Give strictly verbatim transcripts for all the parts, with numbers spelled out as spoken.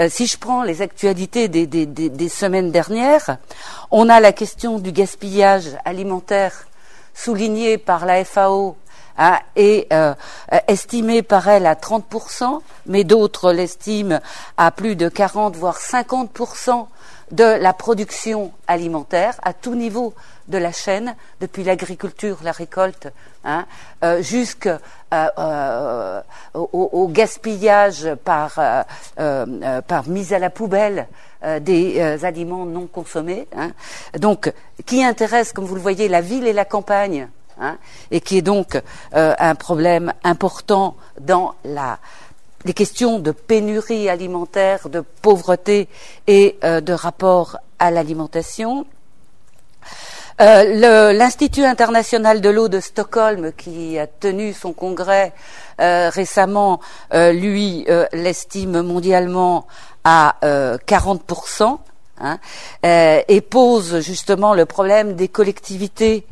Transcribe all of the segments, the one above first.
Euh, si je prends les actualités des, des, des, des semaines dernières, on a la question du gaspillage alimentaire soulignée par la F A O, hein, et euh, estimée par elle à trente pour cent, mais d'autres l'estiment à plus de quarante voire cinquante pour cent de la production alimentaire à tout niveau de la chaîne, depuis l'agriculture, la récolte, hein, euh, jusqu'au euh, euh, au, au gaspillage par, euh, euh, par mise à la poubelle euh, des euh, aliments non consommés, hein. Donc, qui intéresse, comme vous le voyez, la ville et la campagne, hein, et qui est donc euh, un problème important dans la les questions de pénurie alimentaire, de pauvreté et euh, de rapport à l'alimentation. Euh, L'Institut international de l'eau de Stockholm, qui a tenu son congrès euh, récemment, euh, lui euh, l'estime mondialement à euh, quarante pour cent, hein, euh, et pose justement le problème des collectivités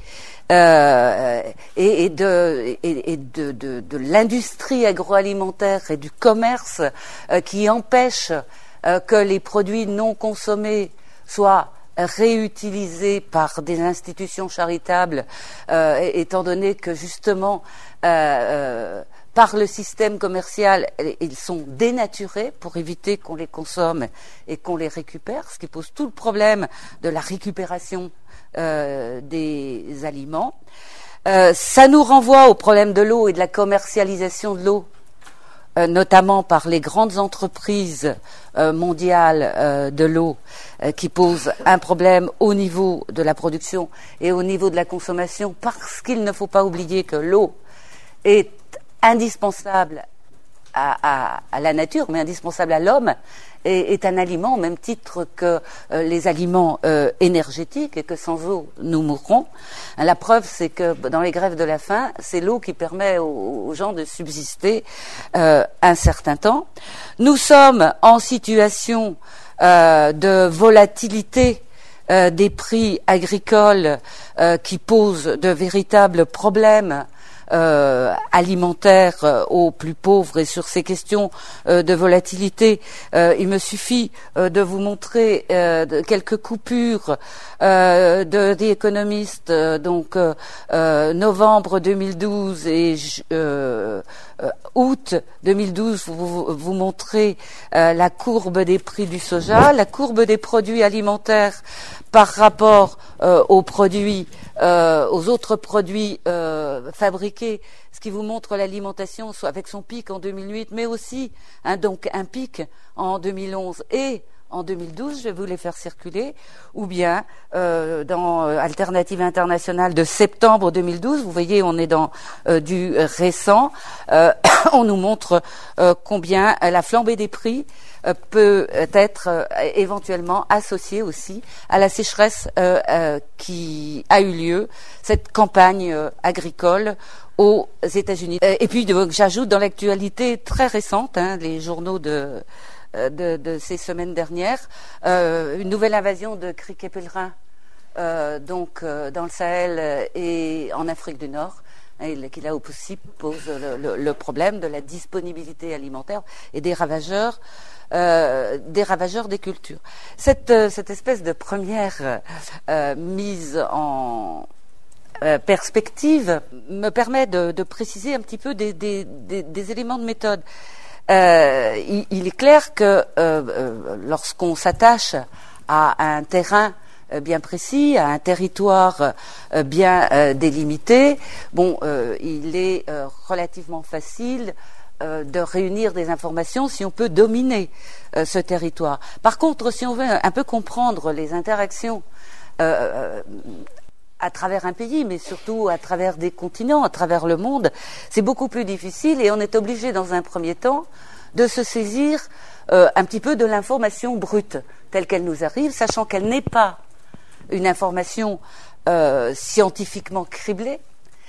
Euh, et, et de, et, et de, de, de l'industrie agroalimentaire et du commerce euh, qui empêche euh, que les produits non consommés soient réutilisés par des institutions charitables, euh, étant donné que justement euh, euh, par le système commercial, ils sont dénaturés pour éviter qu'on les consomme et qu'on les récupère, ce qui pose tout le problème de la récupération Euh, des aliments. Euh, ça nous renvoie au problème de l'eau et de la commercialisation de l'eau, euh, notamment par les grandes entreprises euh, mondiales euh, de l'eau, euh, qui posent un problème au niveau de la production et au niveau de la consommation, parce qu'il ne faut pas oublier que l'eau est indispensable à, à, à la nature, mais indispensable à l'homme, et est un aliment au même titre que euh, les aliments euh, énergétiques, et que sans eau nous mourrons. La preuve, c'est que dans les grèves de la faim, c'est l'eau qui permet aux, aux gens de subsister euh, un certain temps. Nous sommes en situation euh, de volatilité euh, des prix agricoles euh, qui pose de véritables problèmes Euh, alimentaire euh, aux plus pauvres. Et sur ces questions euh, de volatilité, euh, il me suffit euh, de vous montrer euh, de quelques coupures euh, de The Economist, euh, donc euh, euh, novembre deux mille douze et euh, euh, août deux mille douze. Vous, vous montrez euh, la courbe des prix du soja, la courbe des produits alimentaires par rapport euh, aux produits, euh, aux autres produits euh, fabriqués, ce qui vous montre l'alimentation avec son pic en deux mille huit, mais aussi hein, donc un pic en deux mille onze et en deux mille douze, je vais vous les faire circuler, ou bien euh, dans euh, Alternative Internationale de septembre deux mille douze, vous voyez, on est dans euh, du récent, euh, on nous montre euh, combien la flambée des prix euh, peut être euh, éventuellement associée aussi à la sécheresse euh, euh, qui a eu lieu, cette campagne euh, agricole aux États-Unis. Et puis, j'ajoute dans l'actualité très récente, hein, les journaux de De, de ces semaines dernières, euh, une nouvelle invasion de criquets pèlerins euh, donc euh, dans le Sahel et en Afrique du Nord, et qui là aussi pose le, le, le problème de la disponibilité alimentaire et des ravageurs euh, des ravageurs des cultures. Cette, cette espèce de première euh, mise en euh, perspective me permet de, de préciser un petit peu des, des, des, des éléments de méthode. Euh, il, il est clair que euh, euh, lorsqu'on s'attache à un terrain euh, bien précis, à un territoire euh, bien euh, délimité, bon, euh, il est euh, relativement facile euh, de réunir des informations si on peut dominer euh, ce territoire. Par contre, si on veut un peu comprendre les interactions euh, à travers un pays, mais surtout à travers des continents, à travers le monde, c'est beaucoup plus difficile, et on est obligé dans un premier temps de se saisir euh, un petit peu de l'information brute telle qu'elle nous arrive, sachant qu'elle n'est pas une information euh, scientifiquement criblée,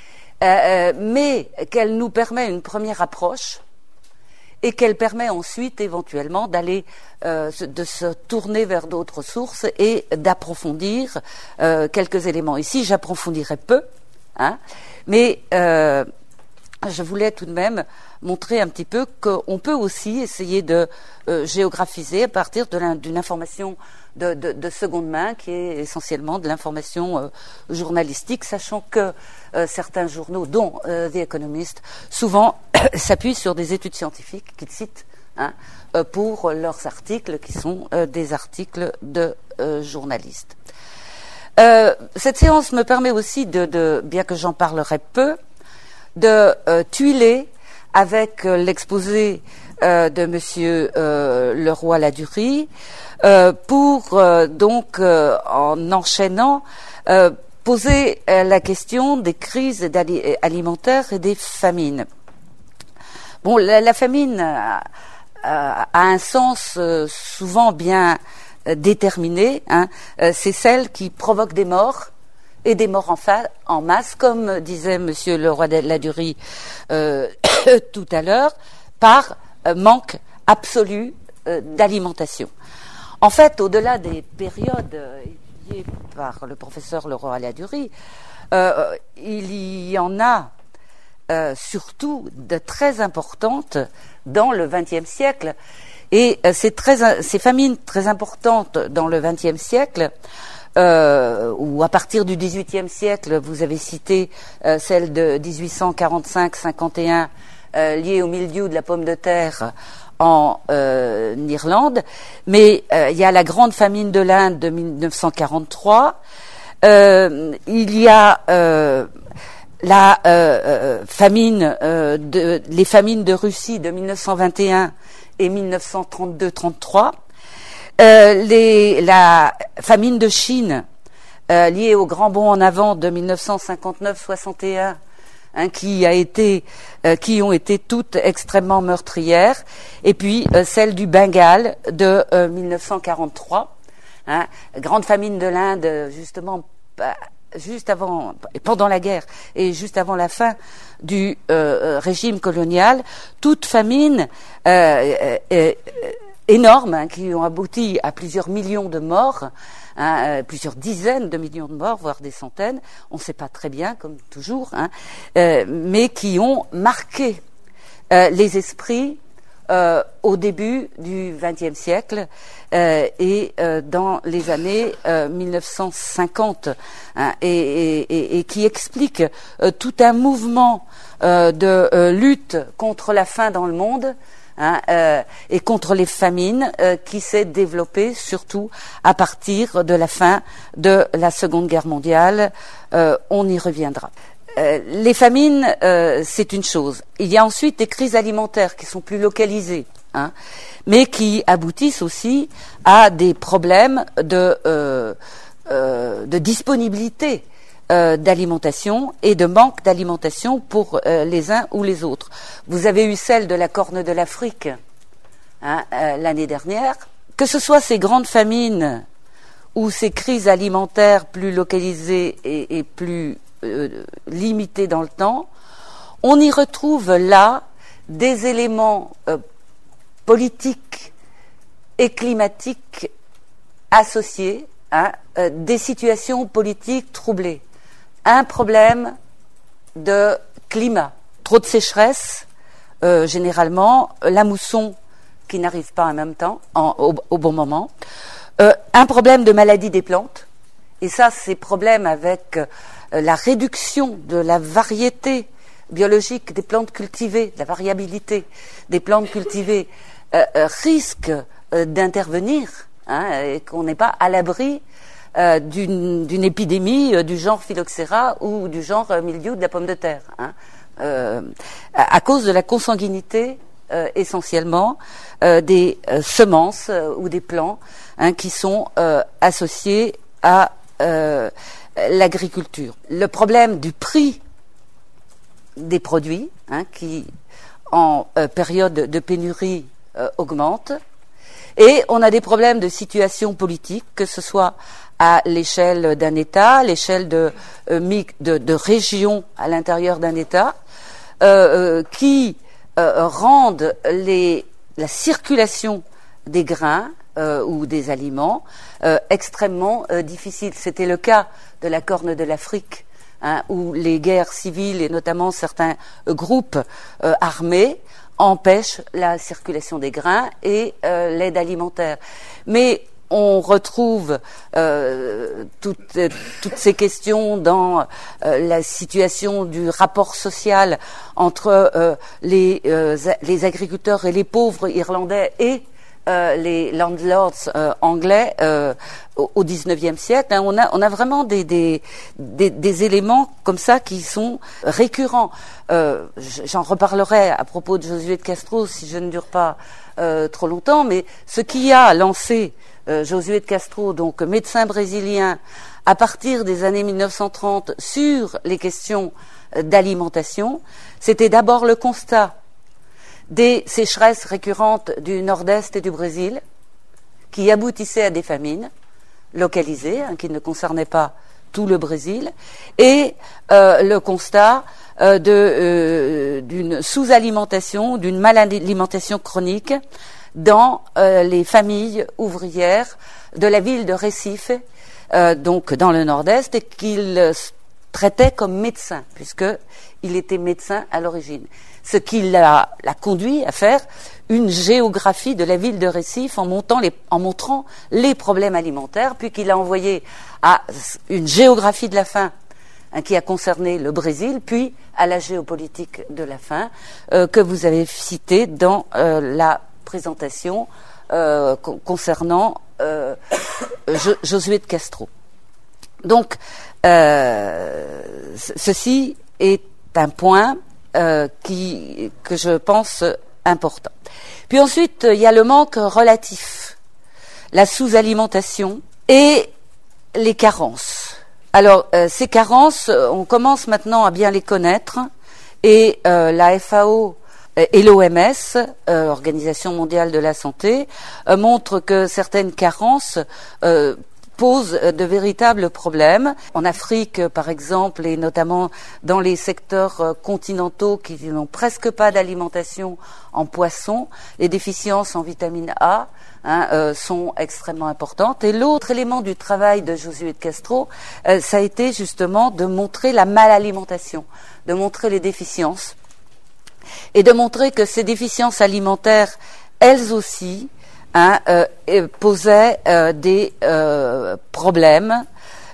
euh, mais qu'elle nous permet une première approche et qu'elle permet ensuite éventuellement d'aller euh, de se tourner vers d'autres sources et d'approfondir euh, quelques éléments. Ici, j'approfondirai peu, hein, mais euh, je voulais tout de même montrer un petit peu qu'on peut aussi essayer de euh, géographiser à partir d'une information de, de, de seconde main, qui est essentiellement de l'information euh, journalistique, sachant que euh, certains journaux, dont euh, The Economist, souvent s'appuient sur des études scientifiques qu'ils citent hein, euh, pour leurs articles, qui sont euh, des articles de euh, journalistes. Euh, cette séance me permet aussi de, de bien que j'en parlerai peu, de euh, tuiler avec euh, l'exposé euh, de Monsieur euh, Leroy-Ladurie euh, pour euh, donc euh, en enchaînant euh, poser euh, la question des crises alimentaires et des famines. Bon, la, la famine a, a, a un sens euh, souvent bien euh, déterminé. Hein, euh, c'est celle qui provoque des morts. Et des morts en, fa- en masse, comme disait Monsieur Leroy-Ladurie euh, tout à l'heure, par euh, manque absolu euh, d'alimentation. En fait, au-delà des périodes euh, étudiées par le professeur Leroy-Ladurie, euh, il y en a euh, surtout de très importantes dans le vingtième siècle. Et euh, ces, très, ces famines très importantes dans le vingtième siècle, Euh, ou à partir du dix-huitième siècle, vous avez cité euh, celle de dix-huit cent quarante-cinq cinquante et un euh, liée au mildiou de la pomme de terre en euh, Irlande, mais euh, il y a la grande famine de l'Inde de mille neuf cent quarante-trois, euh, il y a euh, la euh, euh, famine, euh, de, les famines de Russie de mille neuf cent vingt et un et mille neuf cent trente-deux trente-trois. Euh, les, la famine de Chine euh, liée au grand bond en avant de mille neuf cent cinquante-neuf soixante et un, hein, qui a été, euh, qui ont été toutes extrêmement meurtrières, et puis euh, celle du Bengale de euh, mille neuf cent quarante-trois, hein, grande famine de l'Inde justement bah, juste avant, pendant la guerre et juste avant la fin du euh, régime colonial, toute famine. Euh, euh, euh, énormes, hein, qui ont abouti à plusieurs millions de morts, hein, euh, plusieurs dizaines de millions de morts, voire des centaines, on ne sait pas très bien, comme toujours, hein, euh, mais qui ont marqué euh, les esprits euh, au début du vingtième siècle euh, et euh, dans les années euh, mille neuf cent cinquante, hein, et, et, et, et qui expliquent euh, tout un mouvement euh, de euh, lutte contre la faim dans le monde, Hein, euh, et contre les famines euh, qui s'est développée surtout à partir de la fin de la Seconde Guerre mondiale. Euh, on y reviendra. Euh, les famines, euh, c'est une chose. Il y a ensuite des crises alimentaires qui sont plus localisées, hein, mais qui aboutissent aussi à des problèmes de, euh, euh, de disponibilité Euh, d'alimentation et de manque d'alimentation pour euh, les uns ou les autres. Vous avez eu celle de la Corne de l'Afrique hein, euh, l'année dernière. Que ce soit ces grandes famines ou ces crises alimentaires plus localisées et, et plus euh, limitées dans le temps, on y retrouve là des éléments euh, politiques et climatiques associés, hein, euh, des situations politiques troublées. Un problème de climat, trop de sécheresse, euh, généralement, la mousson qui n'arrive pas en même temps, en, au, au bon moment, euh, un problème de maladie des plantes, et ça, ces problèmes avec euh, la réduction de la variété biologique des plantes cultivées, la variabilité des plantes cultivées, euh, euh, risquent euh, d'intervenir, hein, et qu'on n'est pas à l'abri Euh, d'une, d'une épidémie euh, du genre phylloxéra ou du genre euh, mildiou de la pomme de terre, hein, euh, à, à cause de la consanguinité euh, essentiellement euh, des euh, semences euh, ou des plants hein, qui sont euh, associés à euh, l'agriculture. Le problème du prix des produits hein, qui en euh, période de pénurie euh, augmente, et on a des problèmes de situation politique, que ce soit à l'échelle d'un État, à l'échelle de, euh, de, de régions à l'intérieur d'un État, euh, euh, qui euh, rendent les, la circulation des grains euh, ou des aliments euh, extrêmement euh, difficile. C'était le cas de la Corne de l'Afrique hein, où les guerres civiles et notamment certains euh, groupes euh, armés empêchent la circulation des grains et euh, l'aide alimentaire. Mais on retrouve euh, toutes, toutes ces questions dans euh, la situation du rapport social entre euh, les, euh, les agriculteurs et les pauvres irlandais et euh, les landlords euh, anglais euh, au dix-neuvième siècle. Hein, on a, on a vraiment des, des, des, des éléments comme ça qui sont récurrents. Euh, j'en reparlerai à propos de Josué de Castro si je ne dure pas euh, trop longtemps, mais ce qui a lancé Euh, Josué de Castro, donc médecin brésilien, à partir des années mille neuf cent trente sur les questions euh, d'alimentation, c'était d'abord le constat des sécheresses récurrentes du nord-est et du Brésil, qui aboutissaient à des famines localisées, hein, qui ne concernaient pas tout le Brésil, et euh, le constat euh, de, euh, d'une sous-alimentation, d'une malalimentation chronique dans euh, les familles ouvrières de la ville de Recife, euh, donc dans le nord-est, et qu'il euh, traitait comme médecin, puisqu'il était médecin à l'origine. Ce qui l'a, l'a conduit à faire une géographie de la ville de Recife en, montant les, en montrant les problèmes alimentaires, puis qu'il a envoyé à une géographie de la faim hein, qui a concerné le Brésil, puis à la géopolitique de la faim, euh, que vous avez citée dans euh, la présentation euh, concernant euh, Josué de Castro. Donc, euh, ceci est un point euh, qui, que je pense important. Puis ensuite, il y a le manque relatif, la sous-alimentation et les carences. Alors, euh, ces carences, on commence maintenant à bien les connaître et euh, la F A O et l'O M S, euh, Organisation mondiale de la santé, euh, montre que certaines carences euh, posent de véritables problèmes. En Afrique, par exemple, et notamment dans les secteurs euh, continentaux qui n'ont presque pas d'alimentation en poisson, les déficiences en vitamine A hein, euh, sont extrêmement importantes. Et l'autre élément du travail de Josué de Castro, euh, ça a été justement de montrer la malalimentation, de montrer les déficiences, et de montrer que ces déficiences alimentaires, elles aussi, hein, euh, posaient euh, des euh, problèmes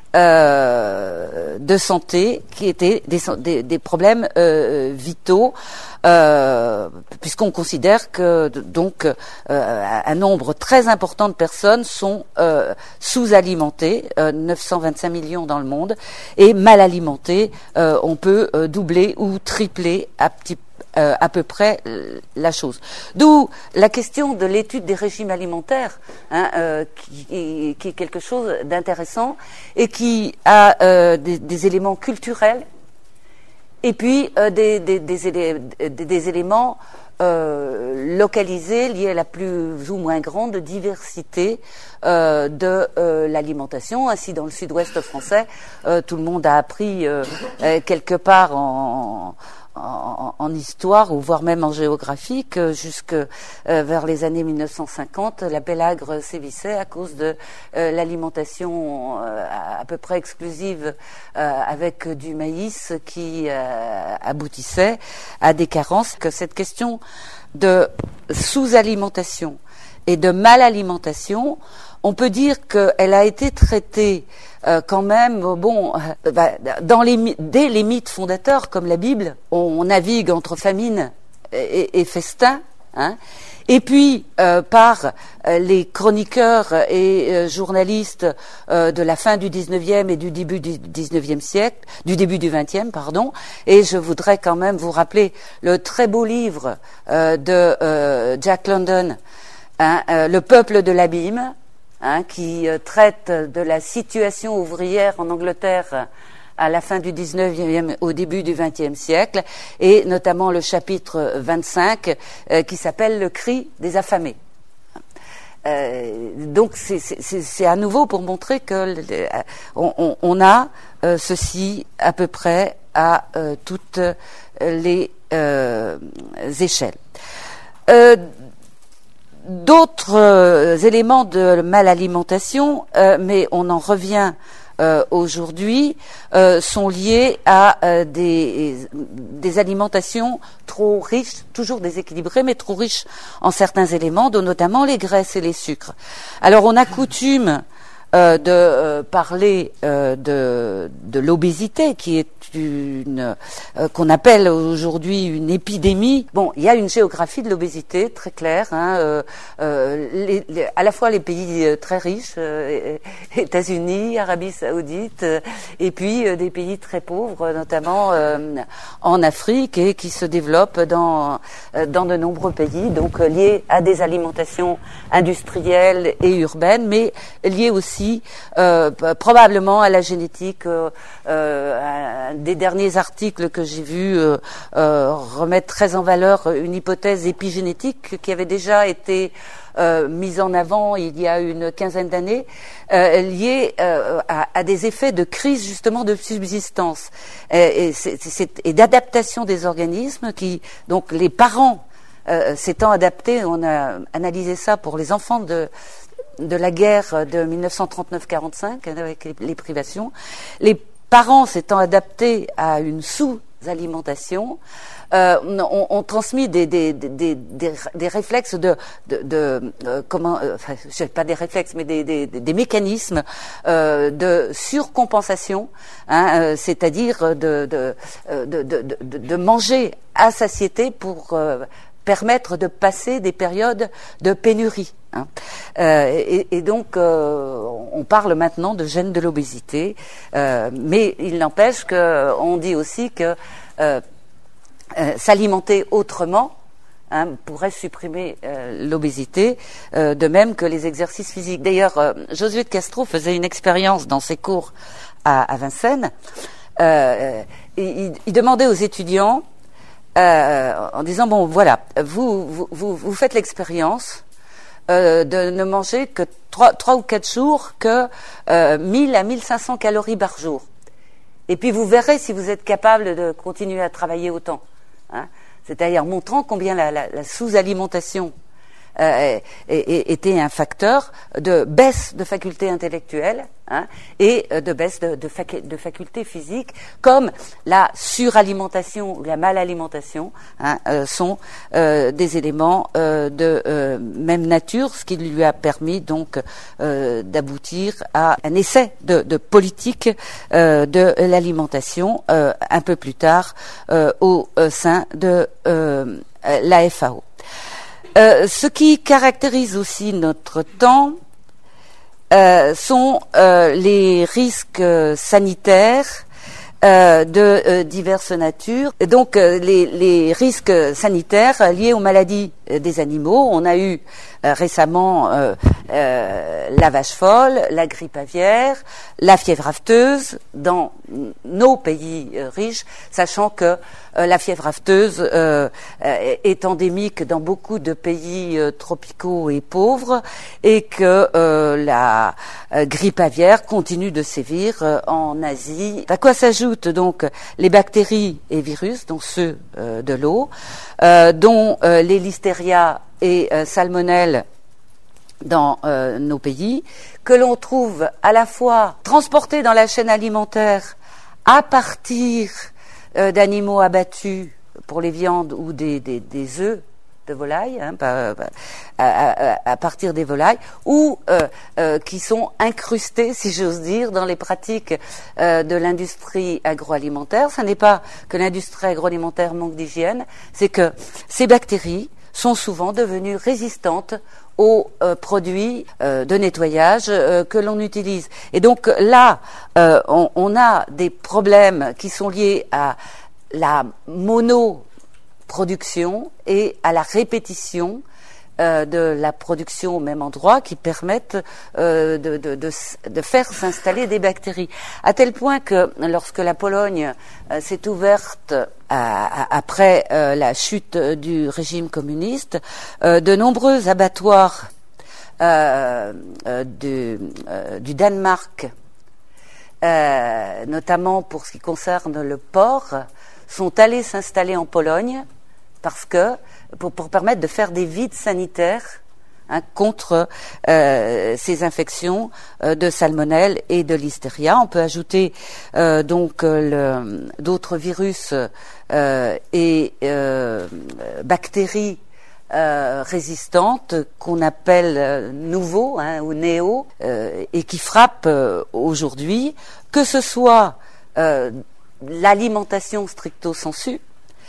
euh, de santé qui étaient des, des, des problèmes euh, vitaux, euh, puisqu'on considère que donc euh, un nombre très important de personnes sont euh, sous-alimentées, euh, neuf cent vingt-cinq millions dans le monde, et mal alimentées, euh, on peut euh, doubler ou tripler à petit Euh, à peu près euh, la chose. D'où la question de l'étude des régimes alimentaires, hein, euh, qui, qui est quelque chose d'intéressant et qui a euh, des, des éléments culturels et puis euh, des, des, des, élé- des, des éléments euh, localisés liés à la plus ou moins grande diversité euh, de euh, l'alimentation. Ainsi, dans le sud-ouest français, euh, tout le monde a appris euh, euh, quelque part en En, en histoire ou voire même en géographie que jusque euh, vers les années mille neuf cent cinquante, la pélagre sévissait à cause de euh, l'alimentation euh, à, à peu près exclusive euh, avec du maïs qui euh, aboutissait à des carences. Que cette question de sous-alimentation et de malalimentation, on peut dire qu'elle a été traitée euh, quand même, bon, euh, bah, dans les, dès les mythes fondateurs, comme la Bible, on, on navigue entre famine et, et, et festin, hein, et puis euh, par euh, les chroniqueurs et euh, journalistes euh, de la fin du dix-neuvième et du début du dix-neuvième siècle, du début du vingtième, pardon, et je voudrais quand même vous rappeler le très beau livre euh, de euh, Jack London, hein, euh, Le peuple de l'abîme, Hein, qui euh, traite de la situation ouvrière en Angleterre à la fin du dix-neuvième, au début du vingtième siècle, et notamment le chapitre vingt-cinq euh, qui s'appelle Le cri des affamés. Euh, donc c'est, c'est, c'est à nouveau pour montrer que le, on, on, on a euh, ceci à peu près à euh, toutes les euh, échelles. Euh, D'autres euh, éléments de malalimentation, euh, mais on en revient euh, aujourd'hui euh, sont liées à euh, des, des alimentations trop riches, toujours déséquilibrées, mais trop riches en certains éléments, dont notamment les graisses et les sucres. Alors on a coutume Euh, de euh, parler euh, de, de l'obésité, qui est une euh, qu'on appelle aujourd'hui une épidémie. Bon, il y a une géographie de l'obésité très claire. Hein, euh, euh, les, les, à la fois les pays euh, très riches, euh, États-Unis, Arabie Saoudite, euh, et puis euh, des pays très pauvres, notamment euh, en Afrique, et qui se développent dans euh, dans de nombreux pays, donc euh, liés à des alimentations industrielles et urbaines, mais liés aussi Euh, probablement à la génétique. Euh, euh, un des derniers articles que j'ai vus euh, euh, remettre très en valeur une hypothèse épigénétique qui avait déjà été euh, mise en avant il y a une quinzaine d'années, euh, liée euh, à, à des effets de crise justement de subsistance et, et, c'est, c'est, et d'adaptation des organismes qui, donc les parents euh, s'étant adaptés, on a analysé ça pour les enfants de de la guerre de mille neuf cent trente-neuf quarante-cinq, avec les, les privations, les parents s'étant adaptés à une sous-alimentation, euh, ont, ont transmis des, des, des, des, des réflexes de, de, de euh, comment, euh, enfin, je sais pas des réflexes, mais des, des, des mécanismes euh, de surcompensation, hein, euh, c'est-à-dire de, de, de, de, de, de manger à satiété pour euh, permettre de passer des périodes de pénurie. Hein. Euh, et, et donc, euh, on parle maintenant de gène de l'obésité, euh, mais il n'empêche qu'on dit aussi que euh, euh, s'alimenter autrement hein, pourrait supprimer euh, l'obésité, euh, de même que les exercices physiques. D'ailleurs, euh, Josué de Castro faisait une expérience dans ses cours à, à Vincennes. Euh, et il, il demandait aux étudiants, euh, en disant, bon, voilà, vous, vous, vous, vous faites l'expérience Euh, de ne manger que trois, trois ou quatre jours que euh, mille à mille cinq cents calories par jour. Et puis vous verrez si vous êtes capable de continuer à travailler autant. Hein. C'est-à-dire montrant combien la, la, la sous-alimentation euh, était un facteur de baisse de facultés intellectuelles hein, et de baisse de, de, fac, de facultés physiques, comme la suralimentation ou la malalimentation hein, euh, sont euh, des éléments euh, de euh, même nature, ce qui lui a permis donc euh, d'aboutir à un essai de, de politique euh, de l'alimentation euh, un peu plus tard euh, au euh, sein de euh, la F A O. Euh, ce qui caractérise aussi notre temps euh, sont euh, les risques sanitaires euh, de euh, diverses natures. Et donc euh, les, les risques sanitaires liés aux maladies euh, des animaux. On a eu euh, récemment euh, euh, la vache folle, la grippe aviaire, la fièvre afteuse dans nos pays euh, riches, sachant que euh, la fièvre afteuse euh, euh, est endémique dans beaucoup de pays euh, tropicaux et pauvres, et que euh, la euh, grippe aviaire continue de sévir euh, en Asie. À quoi s'ajoutent donc les bactéries et virus, dont ceux euh, de l'eau, euh, dont euh, les listeria et euh, salmonelle dans euh, nos pays, que l'on trouve à la fois transportés dans la chaîne alimentaire à partir euh, d'animaux abattus pour les viandes ou des, des, des œufs de volaille, hein, à, à, à partir des volailles, ou euh, euh, qui sont incrustés, si j'ose dire, dans les pratiques euh, de l'industrie agroalimentaire. Ce n'est pas que l'industrie agroalimentaire manque d'hygiène, c'est que ces bactéries sont souvent devenues résistantes aux euh, produits euh, de nettoyage euh, que l'on utilise. Et donc là, euh, on, on a des problèmes qui sont liés à la monoproduction et à la répétition euh, de la production au même endroit, qui permettent euh, de, de, de, de faire s'installer des bactéries. À tel point que lorsque la Pologne euh, s'est ouverte à, à, après euh, la chute du régime communiste, euh, de nombreux abattoirs euh, euh, du, euh, du Danemark, euh, notamment pour ce qui concerne le porc, sont allés s'installer en Pologne parce que pour, pour permettre de faire des vides sanitaires hein, contre euh, ces infections euh, de salmonelle et de listeria. On peut ajouter euh, donc euh, d'autres virus euh, et euh, bactéries Euh, résistantes qu'on appelle euh, nouveaux hein, ou néo euh, et qui frappent euh, aujourd'hui, que ce soit euh, l'alimentation stricto sensu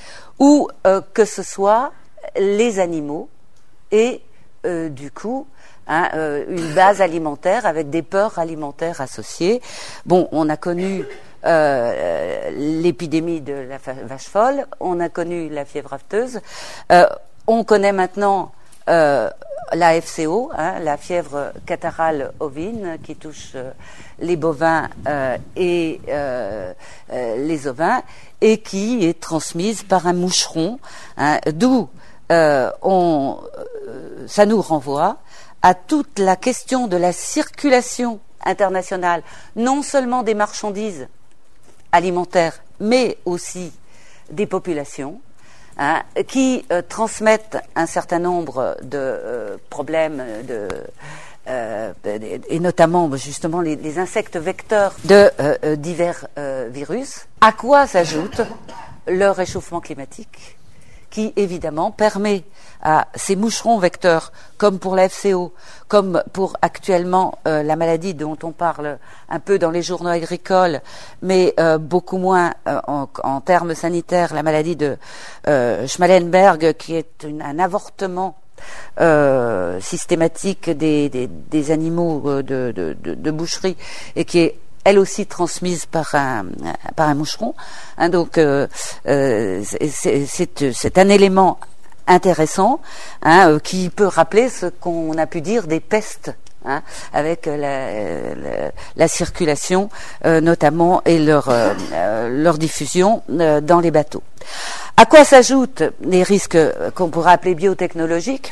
ou euh, que ce soit les animaux et euh, du coup hein, euh, une base alimentaire avec des peurs alimentaires associées. Bon, on a connu euh, l'épidémie de la vache folle, on a connu la fièvre afteuse. Euh, On connaît maintenant euh, la F C O, hein, la fièvre catarrhale ovine, qui touche euh, les bovins euh, et euh, euh, les ovins, et qui est transmise par un moucheron, hein, d'où euh, on, euh, ça nous renvoie à toute la question de la circulation internationale, non seulement des marchandises alimentaires, mais aussi des populations. Hein, qui euh, transmettent un certain nombre de euh, problèmes, de, euh, et notamment justement les, les insectes vecteurs de euh, divers euh, virus. À quoi s'ajoute le réchauffement climatique, qui évidemment permet à ces moucherons vecteurs, comme pour la F C O, comme pour actuellement euh, la maladie dont on parle un peu dans les journaux agricoles, mais euh, beaucoup moins euh, en, en termes sanitaires, la maladie de euh, Schmallenberg, qui est une, un avortement euh, systématique des, des, des animaux de, de, de, de boucherie, et qui est elle aussi transmise par un par un moucheron. Hein, donc euh, euh, c'est, c'est, c'est un élément intéressant hein, euh, qui peut rappeler ce qu'on a pu dire des pestes, hein, avec la, la, la circulation euh, notamment et leur euh, leur diffusion euh, dans les bateaux. À quoi s'ajoutent les risques qu'on pourrait appeler biotechnologiques,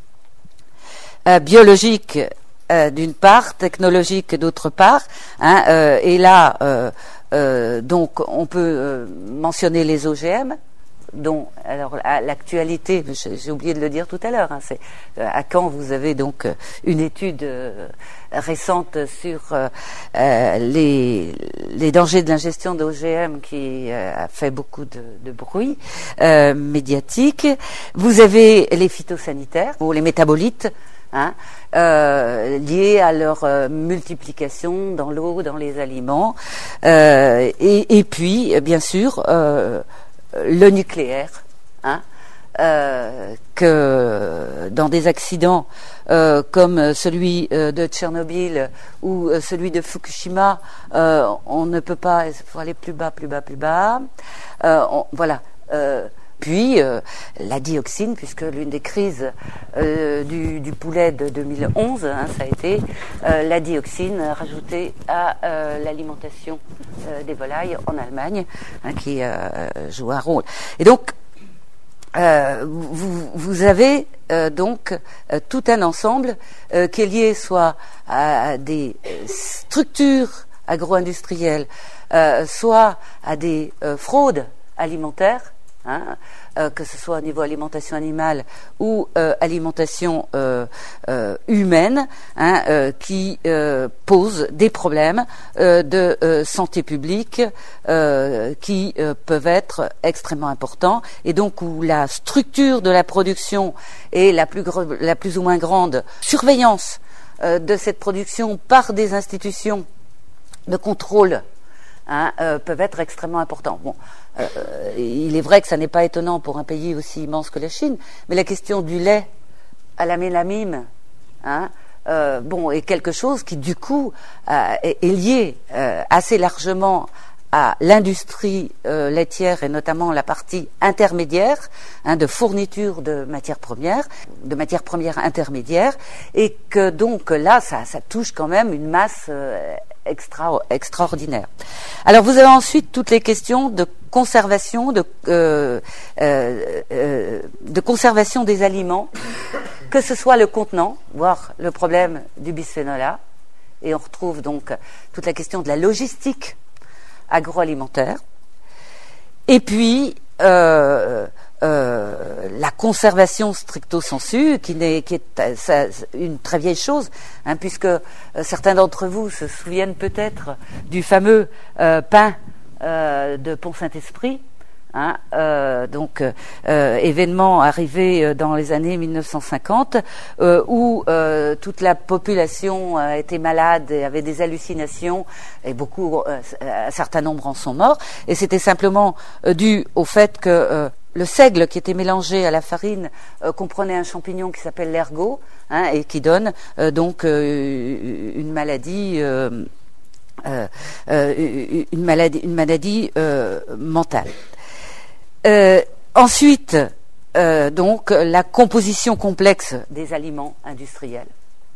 euh, biologiques Euh, d'une part, technologique d'autre part, hein, euh, et là, euh, euh, donc, on peut euh, mentionner les O G M, dont, alors, à l'actualité, j'ai oublié de le dire tout à l'heure, hein, c'est euh, à Caen, vous avez donc une étude euh, récente sur euh, euh, les, les dangers de l'ingestion d'O G M qui euh, a fait beaucoup de, de bruit euh, médiatique. Vous avez les phytosanitaires, ou les métabolites, Hein, euh, liées à leur euh, multiplication dans l'eau, dans les aliments, euh, et, et puis, bien sûr, euh, le nucléaire, hein, euh, que dans des accidents euh, comme celui euh, de Tchernobyl ou euh, celui de Fukushima, euh, on ne peut pas, il faut aller plus bas, plus bas, plus bas. Euh, on, voilà. Euh, Puis euh, la dioxine, puisque l'une des crises euh, du, du poulet de deux mille onze, hein, ça a été euh, la dioxine rajoutée à euh, l'alimentation euh, des volailles en Allemagne, hein, qui euh, joue un rôle. Et donc, euh, vous, vous avez euh, donc euh, tout un ensemble euh, qui est lié soit à, à des structures agro-industrielles, euh, soit à des euh, fraudes alimentaires, Hein, euh, que ce soit au niveau alimentation animale ou euh, alimentation euh, euh, humaine, hein, euh, qui euh, posent des problèmes euh, de euh, santé publique euh, qui euh, peuvent être extrêmement importants, et donc où la structure de la production et la plus, gr- la plus ou moins grande surveillance euh, de cette production par des institutions de contrôle Hein, euh, peuvent être extrêmement importants. Bon, euh, il est vrai que ça n'est pas étonnant pour un pays aussi immense que la Chine, mais la question du lait à la mélamine, hein, euh, bon, est quelque chose qui du coup euh, est, est lié euh, assez largement à l'industrie euh, laitière, et notamment la partie intermédiaire, hein, de fourniture de matières premières, de matières premières intermédiaires, et que donc là, ça, ça touche quand même une masse euh, extra, extraordinaire. Alors vous avez ensuite toutes les questions de conservation, de, euh, euh, euh, de conservation des aliments, que ce soit le contenant, voire le problème du bisphénol A, et on retrouve donc toute la question de la logistique agroalimentaire, et puis euh, euh, la conservation stricto sensu, qui, n'est, qui est ça, une très vieille chose, hein, puisque euh, certains d'entre vous se souviennent peut-être du fameux euh, pain euh, de Pont-Saint-Esprit, hein, euh, donc euh, événement arrivé dans les années mille neuf cent cinquante, euh, où euh, toute la population euh, était malade et avait des hallucinations, et beaucoup, euh, un certain nombre en sont morts, et c'était simplement euh, dû au fait que euh, le seigle qui était mélangé à la farine euh, comprenait un champignon qui s'appelle l'ergot, hein, et qui donne euh, donc euh, une maladie, euh, euh, euh, une maladie, une maladie euh, mentale. Euh, ensuite, euh, donc la composition complexe des aliments industriels,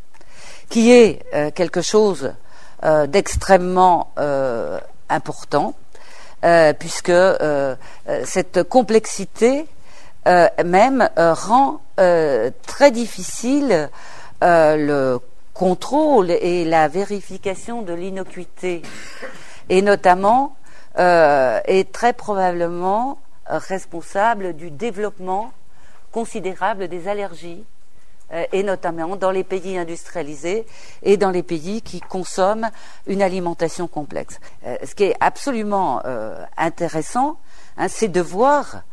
qui est euh, quelque chose euh, d'extrêmement euh, important. Euh, puisque euh, cette complexité euh, même euh, rend euh, très difficile euh, le contrôle et la vérification de l'innocuité, et notamment euh, est très probablement responsable du développement considérable des allergies, et notamment dans les pays industrialisés et dans les pays qui consomment une alimentation complexe. Euh, ce qui est absolument euh, intéressant, hein, c'est de voir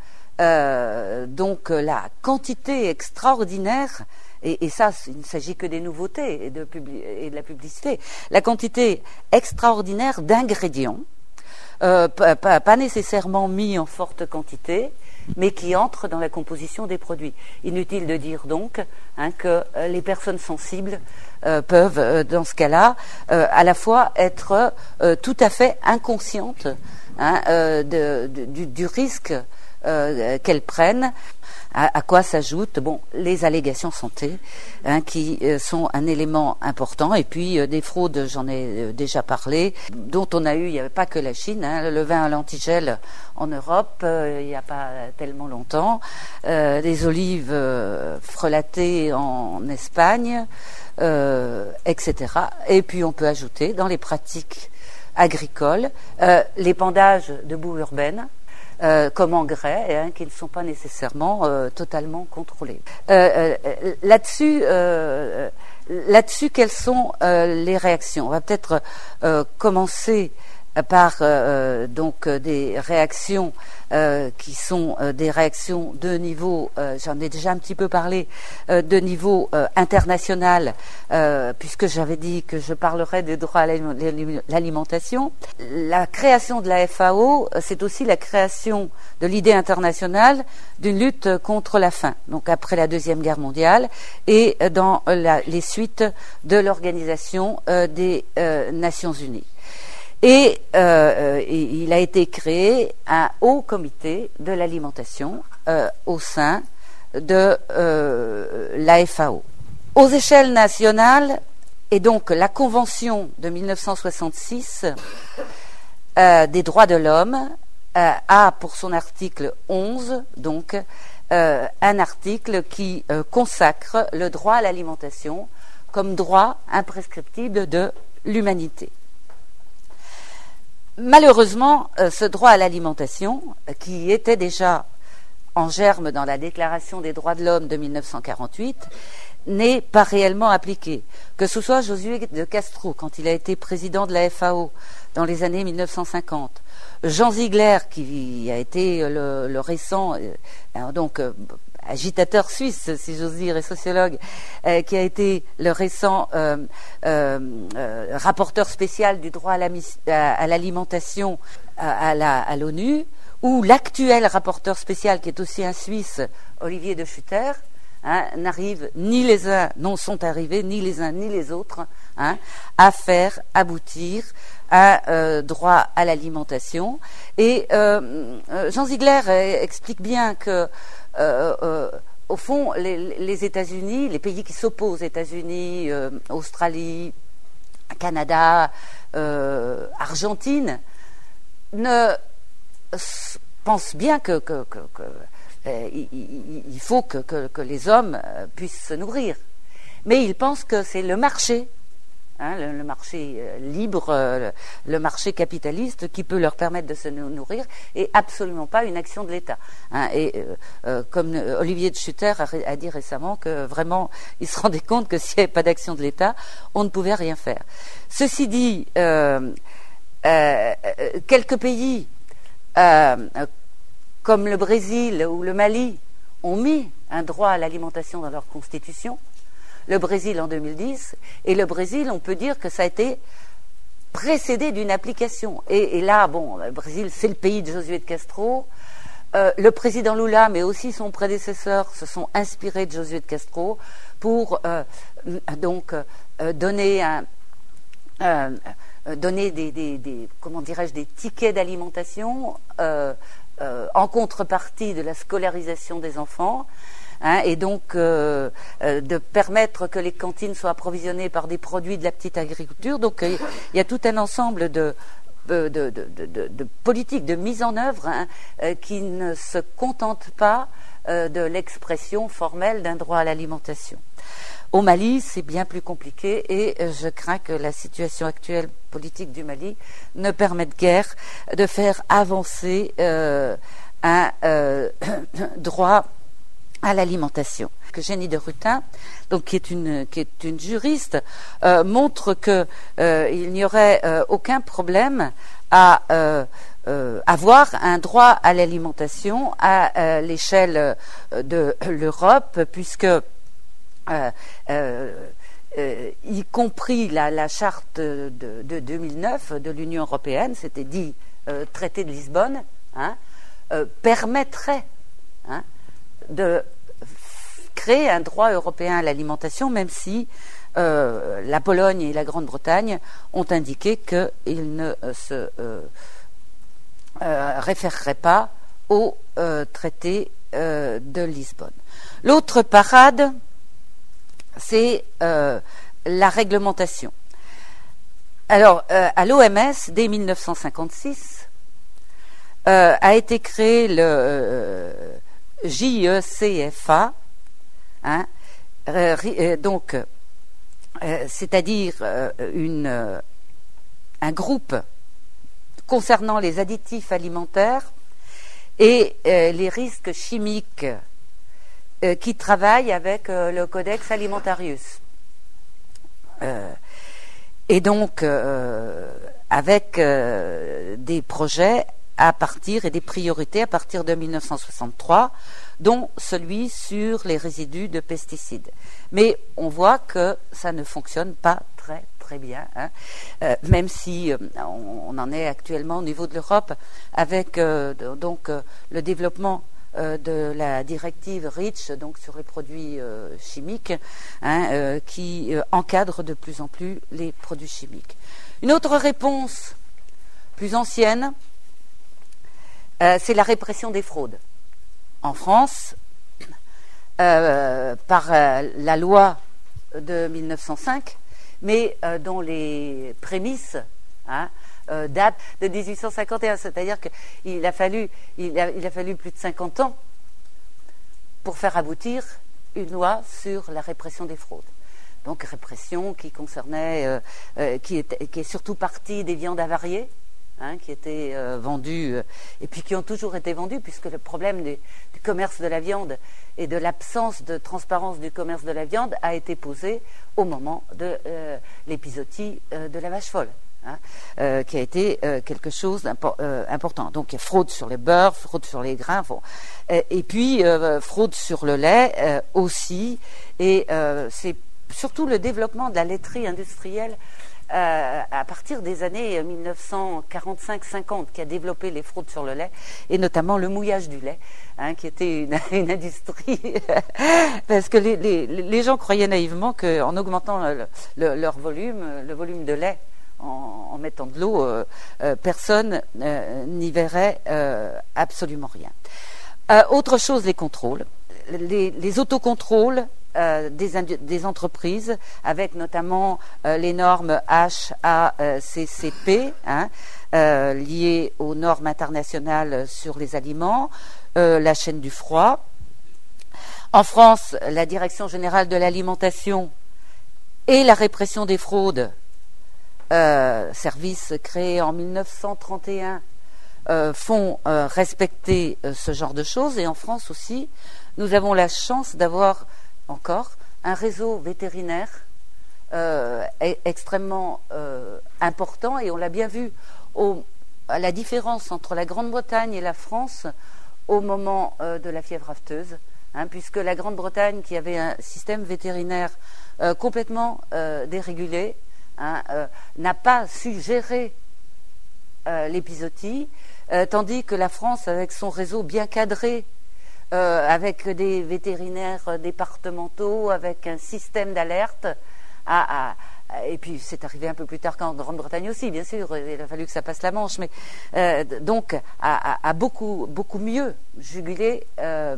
euh, donc la quantité extraordinaire, et, et ça, il ne s'agit que des nouveautés et de, publi- et de la publicité, la quantité extraordinaire d'ingrédients, euh, pas, pas, pas nécessairement mis en forte quantité, mais qui entrent dans la composition des produits. Inutile de dire donc hein, que euh, les personnes sensibles euh, peuvent, euh, dans ce cas-là, euh, à la fois être euh, tout à fait inconscientes hein, euh, de, de, du, du risque euh, qu'elles prennent. À, à quoi s'ajoutent bon, les allégations santé, hein, qui euh, sont un élément important, et puis euh, des fraudes, j'en ai euh, déjà parlé, dont on a eu, il n'y avait pas que la Chine, hein, le vin à l'antigel en Europe, euh, il n'y a pas tellement longtemps, euh, des olives euh, frelatées en Espagne, euh, et cetera. Et puis on peut ajouter dans les pratiques agricoles euh, l'épandage de boue urbaine, Euh, comme engrais, hein, qui ne sont pas nécessairement euh, totalement contrôlés. Euh, euh, là-dessus, euh, là-dessus, quelles sont euh, les réactions ? On va peut-être euh, commencer par euh, donc des réactions euh, qui sont euh, des réactions de niveau, euh, j'en ai déjà un petit peu parlé, euh, de niveau euh, international, euh, puisque j'avais dit que je parlerais des droits à l'alimentation. La création de la F A O, c'est aussi la création de l'idée internationale d'une lutte contre la faim, donc après la Deuxième Guerre mondiale, et dans la, les suites de l'Organisation euh, des euh, Nations Unies. Et euh, il a été créé un haut comité de l'alimentation euh, au sein de euh, la F A O. Aux échelles nationales, et donc la Convention de mille neuf cent soixante-six euh, des droits de l'homme euh, a pour son article onze donc euh, un article qui euh, consacre le droit à l'alimentation comme droit imprescriptible de l'humanité. Malheureusement, euh, ce droit à l'alimentation, euh, qui était déjà en germe dans la Déclaration des droits de l'homme de mille neuf cent quarante-huit, n'est pas réellement appliqué. Que ce soit Josué de Castro, quand il a été président de la F A O dans les années mille neuf cent cinquante, Jean Ziegler, qui a été le, le récent, euh, donc euh, agitateur suisse, si j'ose dire, et sociologue, euh, qui a été le récent euh, euh, euh, rapporteur spécial du droit à, la, à, à l'alimentation à, à, la, à l'ONU, ou l'actuel rapporteur spécial, qui est aussi un Suisse, Olivier de Schutter, hein, n'arrivent ni les uns, non sont arrivés, ni les uns ni les autres, hein, à faire aboutir un euh, droit à l'alimentation. Et euh, Jean Ziegler euh, explique bien que Euh, euh, au fond, les, les États-Unis, les pays qui s'opposent, États-Unis, euh, Australie, Canada, euh, Argentine, ne pensent bien que, que, que, que euh, il, il faut que, que, que les hommes puissent se nourrir. Mais ils pensent que c'est le marché Hein, le, le marché euh, libre, euh, le, le marché capitaliste qui peut leur permettre de se nourrir, et absolument pas une action de l'État. Hein, et euh, euh, comme Olivier de Schutter a, a dit récemment que vraiment, il se rendait compte que s'il n'y avait pas d'action de l'État, on ne pouvait rien faire. Ceci dit, euh, euh, quelques pays euh, comme le Brésil ou le Mali ont mis un droit à l'alimentation dans leur constitution. Le Brésil en deux mille dix, et le Brésil, on peut dire que ça a été précédé d'une application. Et, et là, bon, le Brésil, c'est le pays de Josué de Castro. Euh, le président Lula, mais aussi son prédécesseur, se sont inspirés de Josué de Castro pour euh, donc euh, donner un euh, donner des, des, des comment dirais-je des tickets d'alimentation euh, euh, en contrepartie de la scolarisation des enfants. Hein, et donc euh, euh, de permettre que les cantines soient approvisionnées par des produits de la petite agriculture. Donc euh, il y a tout un ensemble de, de, de, de, de, de politiques de mise en œuvre hein, euh, qui ne se contentent pas euh, de l'expression formelle d'un droit à l'alimentation. Au Mali, c'est bien plus compliqué, et euh, je crains que la situation actuelle politique du Mali ne permette guère de faire avancer euh, un euh, droit à l'alimentation. Que Jenny de Rutin, donc qui est une qui est une juriste, euh, montre que euh, il n'y aurait euh, aucun problème à euh, euh, avoir un droit à l'alimentation à euh, l'échelle de l'Europe, puisque euh, euh, euh, y compris la, la charte de, de deux mille neuf de l'Union européenne, c'était dit euh, traité de Lisbonne, hein, euh, permettrait hein, de créer un droit européen à l'alimentation, même si euh, la Pologne et la Grande-Bretagne ont indiqué qu'ils ne euh, se euh, euh, référeraient pas au euh, traité euh, de Lisbonne. L'autre parade, c'est euh, la réglementation. Alors, euh, à l'O M S, dès mille neuf cent cinquante-six, euh, a été créé le euh, J E C F A, hein, euh, donc, euh, c'est-à-dire euh, une, euh, un groupe concernant les additifs alimentaires et euh, les risques chimiques euh, qui travaillent avec euh, le Codex Alimentarius. Euh, et donc, euh, avec euh, des projets à partir et des priorités à partir de mille neuf cent soixante-trois, dont celui sur les résidus de pesticides. Mais on voit que ça ne fonctionne pas très très bien, hein, euh, même si euh, on, on en est actuellement au niveau de l'Europe avec euh, donc euh, le développement euh, de la directive REACH, donc sur les produits euh, chimiques, hein, euh, qui euh, encadre de plus en plus les produits chimiques. Une autre réponse plus ancienne, Euh, c'est la répression des fraudes. En France, euh, par euh, la loi de mille neuf cent cinq, mais euh, dont les prémices hein, euh, datent de dix-huit cent cinquante et un, c'est-à-dire qu'il a fallu, il a, il a fallu plus de cinquante ans pour faire aboutir une loi sur la répression des fraudes. Donc répression qui concernait, euh, euh, qui, est, qui est surtout partie des viandes avariées, Hein, qui étaient euh, vendus euh, et puis qui ont toujours été vendus, puisque le problème du, du commerce de la viande et de l'absence de transparence du commerce de la viande a été posé au moment de euh, l'épisodie euh, de la vache folle, hein, euh, qui a été euh, quelque chose d'important. Euh, Donc il y a fraude sur les beurres, fraude sur les grains, bon. et, et puis euh, fraude sur le lait euh, aussi, et euh, c'est surtout le développement de la laiterie industrielle Euh, à partir des années mille neuf cent quarante-cinq cinquante qui a développé les fraudes sur le lait, et notamment le mouillage du lait, hein, qui était une, une industrie parce que les, les, les gens croyaient naïvement qu'en augmentant le, le, leur volume, le volume de lait en, en mettant de l'eau, euh, euh, personne euh, n'y verrait euh, absolument rien. Euh, autre chose, les contrôles, les, les autocontrôles Euh, des, des entreprises, avec notamment euh, les normes H A C C P, hein, euh, liées aux normes internationales sur les aliments, euh, la chaîne du froid. En France, la Direction générale de l'alimentation et la répression des fraudes euh, service créé en mille neuf cent trente et un, euh, font euh, respecter euh, ce genre de choses. Et en France aussi, nous avons la chance d'avoir encore un réseau vétérinaire euh, extrêmement euh, important, et on l'a bien vu au, à la différence entre la Grande-Bretagne et la France au moment euh, de la fièvre afteuse, hein, puisque la Grande-Bretagne, qui avait un système vétérinaire euh, complètement euh, dérégulé, hein, euh, n'a pas su gérer euh, l'épizootie, euh, tandis que la France, avec son réseau bien cadré, Euh, avec des vétérinaires départementaux, avec un système d'alerte. À, à, et puis c'est arrivé un peu plus tard qu'en Grande-Bretagne aussi, bien sûr, il a fallu que ça passe la Manche, mais euh, donc à, à, à beaucoup, beaucoup mieux juguler euh,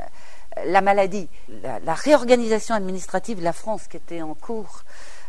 la maladie. La, la réorganisation administrative de la France qui était en cours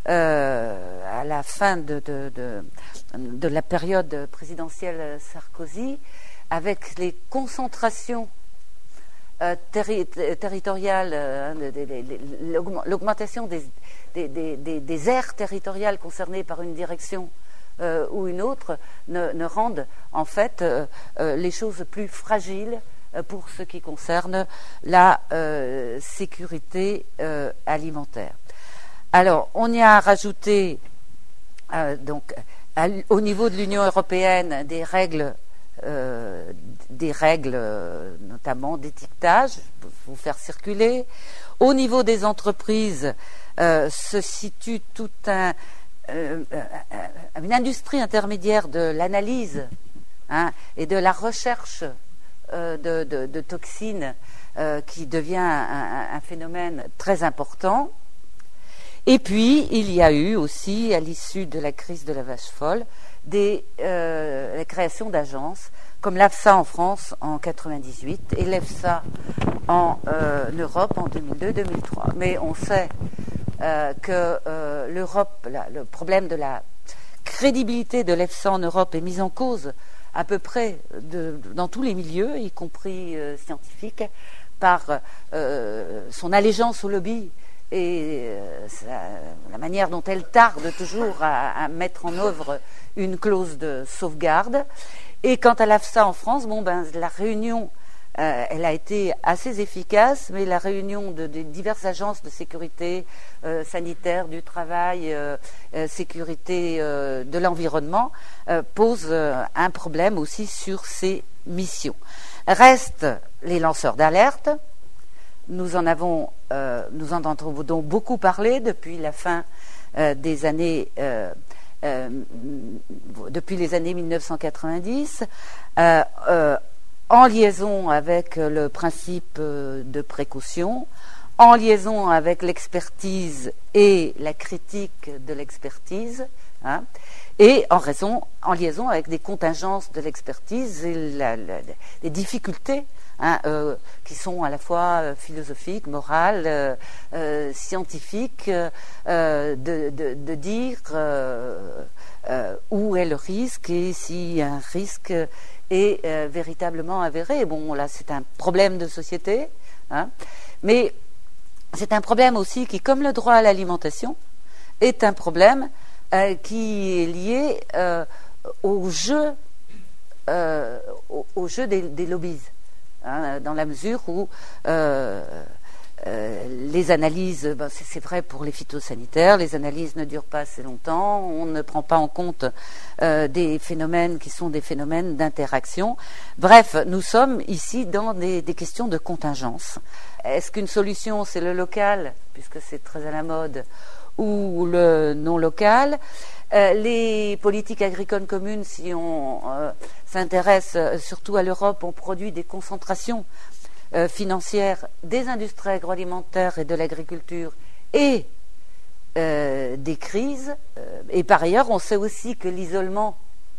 euh, à la fin de, de, de, de la période présidentielle Sarkozy, avec les concentrations Euh, terri territoriale, euh, l'augmentation des, des, des, des aires territoriales concernées par une direction euh, ou une autre ne, ne rendent en fait euh, euh, les choses plus fragiles euh, pour ce qui concerne la euh, sécurité euh, alimentaire. Alors, on y a rajouté euh, donc à, au niveau de l'Union européenne des règles Euh, des règles euh, notamment d'étiquetage pour vous faire circuler. Au niveau des entreprises euh, se situe toute un, euh, une industrie intermédiaire de l'analyse hein, et de la recherche euh, de, de, de toxines euh, qui devient un, un phénomène très important. Et puis il y a eu aussi, à l'issue de la crise de la vache folle, des, euh, la création d'agences comme l'AFSA en France en quatre-vingt-dix-huit et l'EFSA en euh, Europe en deux mille deux deux mille trois. Mais on sait euh, que euh, l'Europe, la, le problème de la crédibilité de l'EFSA en Europe est mis en cause à peu près de, dans tous les milieux, y compris euh, scientifiques, par euh, son allégeance au lobby et euh, sa, la manière dont elle tarde toujours à, à mettre en œuvre une clause de sauvegarde. Et quant à l'AFSA en France, bon ben la réunion, euh, elle a été assez efficace, mais la réunion de, de diverses agences de sécurité euh, sanitaire, du travail, euh, euh, sécurité euh, de l'environnement euh, pose euh, un problème aussi sur ces missions. Restent les lanceurs d'alerte. Nous en avons, euh, nous en entendons beaucoup parler depuis la fin euh, des années. Euh, Euh, depuis les années mille neuf cent quatre-vingt-dix, euh, euh, en liaison avec le principe de précaution, en liaison avec l'expertise et la critique de l'expertise, hein, et en, raison, en liaison avec des contingences de l'expertise et la, la, les difficultés hein, euh, qui sont à la fois euh, philosophiques, morales, euh, euh, scientifiques, euh, de, de, de dire euh, euh, où est le risque et si un risque est euh, véritablement avéré. Bon, là, c'est un problème de société, hein, mais c'est un problème aussi qui, comme le droit à l'alimentation, est un problème euh, qui est lié euh, au jeu, euh, au, au jeu des, des lobbies, hein, dans la mesure où euh, euh, les analyses, ben c'est, c'est vrai pour les phytosanitaires, les analyses ne durent pas assez longtemps, on ne prend pas en compte euh, des phénomènes qui sont des phénomènes d'interaction. Bref, nous sommes ici dans des, des questions de contingence. Est-ce qu'une solution, c'est le local, puisque c'est très à la mode, ou le non local? euh, Les politiques agricoles communes, si on euh, s'intéresse surtout à l'Europe, ont produit des concentrations euh, financières des industries agroalimentaires et de l'agriculture et euh, des crises. Et par ailleurs, on sait aussi que l'isolement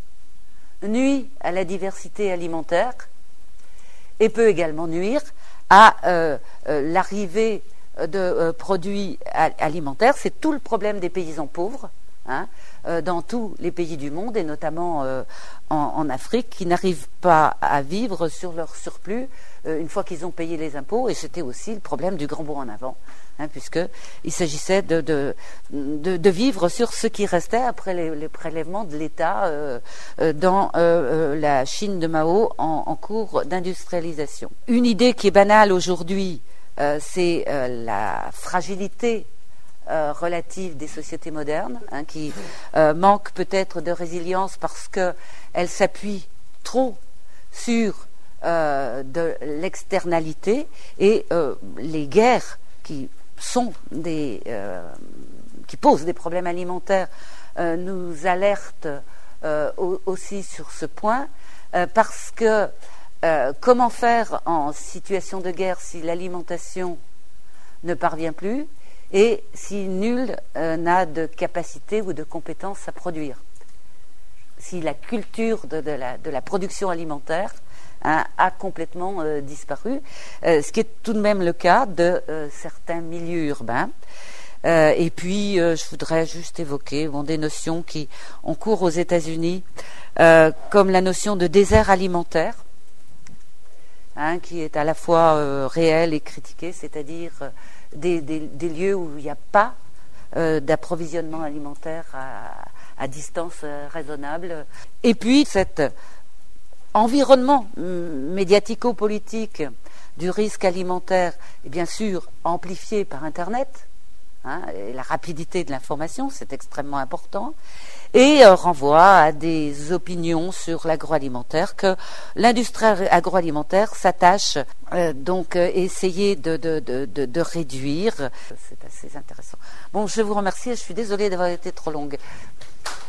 nuit à la diversité alimentaire et peut également nuire à euh, euh, l'arrivée de euh, produits a- alimentaires. C'est tout le problème des paysans pauvres, hein, euh, dans tous les pays du monde, et notamment euh, en, en Afrique, qui n'arrivent pas à vivre sur leur surplus euh, une fois qu'ils ont payé les impôts. Et c'était aussi le problème du grand bond en avant, hein, puisqu'il s'agissait de, de, de, de vivre sur ce qui restait après les, les prélèvements de l'État euh, euh, dans euh, euh, la Chine de Mao en, en cours d'industrialisation. Une idée qui est banale aujourd'hui, euh, c'est euh, la fragilité euh, relative des sociétés modernes, hein, qui euh, manquent peut-être de résilience parce qu'elles s'appuient trop sur euh, de l'externalité, et euh, les guerres qui sont des euh, qui posent des problèmes alimentaires euh, nous alertent euh, au, aussi sur ce point, euh, parce que euh, comment faire en situation de guerre si l'alimentation ne parvient plus et si nul euh, n'a de capacité ou de compétence à produire, si la culture de, de, la, de la production alimentaire hein, a complètement euh, disparu, euh, ce qui est tout de même le cas de euh, certains milieux urbains. Euh, et puis, euh, je voudrais juste évoquer bon, des notions qui ont cours aux États-Unis, euh, comme la notion de désert alimentaire, hein, qui est à la fois euh, réelle et critiquée, c'est-à-dire euh, des, des, des lieux où il n'y a pas euh, d'approvisionnement alimentaire à, à distance euh, raisonnable. Et puis, cet environnement médiatico-politique du risque alimentaire est bien sûr amplifié par Internet. Hein, et la rapidité de l'information, c'est extrêmement important, et euh, renvoie à des opinions sur l'agroalimentaire que l'industrie agroalimentaire s'attache euh, donc euh, essayer de, de, de, de, de réduire. C'est assez intéressant. Bon, je vous remercie et je suis désolée d'avoir été trop longue.